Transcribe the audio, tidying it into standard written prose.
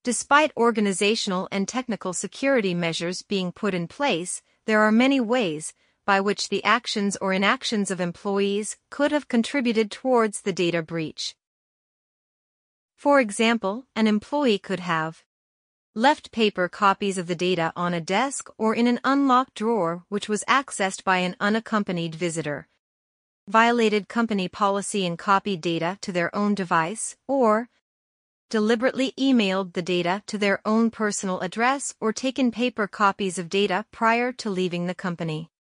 Despite organizational and technical security measures being put in place, there are many ways by which the actions or inactions of employees could have contributed towards the data breach. For example, an employee could have left paper copies of the data on a desk or in an unlocked drawer which was accessed by an unaccompanied visitor, violated company policy and copied data to their own device, or deliberately emailed the data to their own personal address or taken paper copies of data prior to leaving the company.